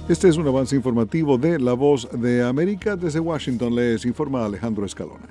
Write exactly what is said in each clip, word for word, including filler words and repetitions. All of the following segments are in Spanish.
Este es un avance informativo de La Voz de América. Desde Washington les informa Alejandro Escalona.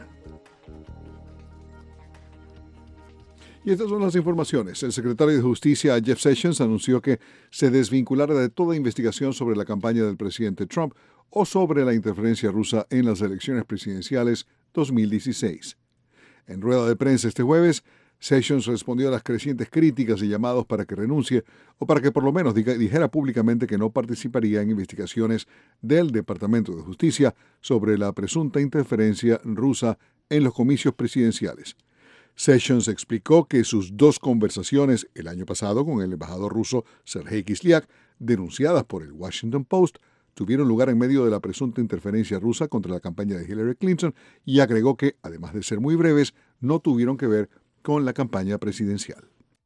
Y estas son las informaciones. El secretario de Justicia, Jeff Sessions, anunció que se desvinculará de toda investigación sobre la campaña del presidente Trump o sobre la interferencia rusa en las elecciones presidenciales dos mil dieciséis. En rueda de prensa este jueves, Sessions respondió a las crecientes críticas y llamados para que renuncie o para que por lo menos diga, dijera públicamente que no participaría en investigaciones del Departamento de Justicia sobre la presunta interferencia rusa en los comicios presidenciales. Sessions explicó que sus dos conversaciones el año pasado con el embajador ruso Sergei Kislyak, denunciadas por el Washington Post, tuvieron lugar en medio de la presunta interferencia rusa contra la campaña de Hillary Clinton y agregó que, además de ser muy breves, no tuvieron que ver con la campaña presidencial.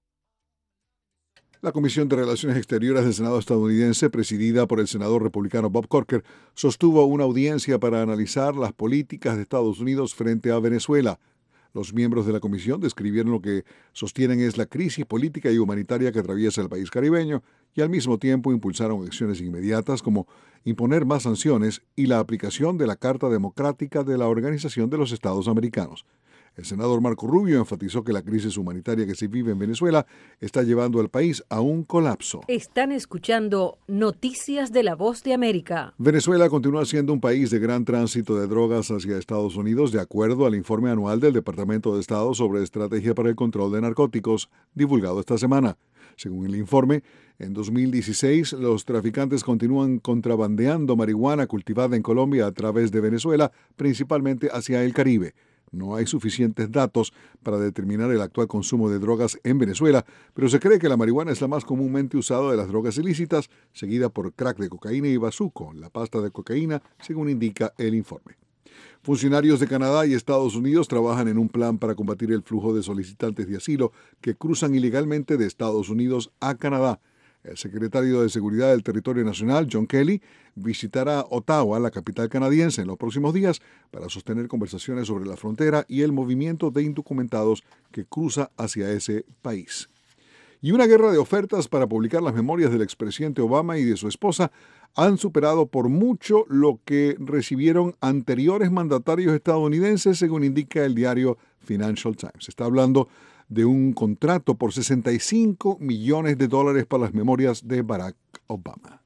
La Comisión de Relaciones Exteriores del Senado estadounidense, presidida por el senador republicano Bob Corker, sostuvo una audiencia para analizar las políticas de Estados Unidos frente a Venezuela. Los miembros de la comisión describieron lo que sostienen es la crisis política y humanitaria que atraviesa el país caribeño y al mismo tiempo impulsaron acciones inmediatas como imponer más sanciones y la aplicación de la Carta Democrática de la Organización de los Estados Americanos. El senador Marco Rubio enfatizó que la crisis humanitaria que se vive en Venezuela está llevando al país a un colapso. Están escuchando Noticias de la Voz de América. Venezuela continúa siendo un país de gran tránsito de drogas hacia Estados Unidos, de acuerdo al informe anual del Departamento de Estado sobre Estrategia para el Control de Narcóticos, divulgado esta semana. Según el informe, en dos mil dieciséis, los traficantes continúan contrabandeando marihuana cultivada en Colombia a través de Venezuela, principalmente hacia el Caribe. No hay suficientes datos para determinar el actual consumo de drogas en Venezuela, pero se cree que la marihuana es la más comúnmente usada de las drogas ilícitas, seguida por crack de cocaína y bazuco, la pasta de cocaína, según indica el informe. Funcionarios de Canadá y Estados Unidos trabajan en un plan para combatir el flujo de solicitantes de asilo que cruzan ilegalmente de Estados Unidos a Canadá. El secretario de Seguridad del Territorio Nacional, John Kelly, visitará Ottawa, la capital canadiense, en los próximos días para sostener conversaciones sobre la frontera y el movimiento de indocumentados que cruza hacia ese país. Y una guerra de ofertas para publicar las memorias del expresidente Obama y de su esposa han superado por mucho lo que recibieron anteriores mandatarios estadounidenses, según indica el diario Financial Times. Se está hablando de un contrato por sesenta y cinco millones de dólares para las memorias de Barack Obama.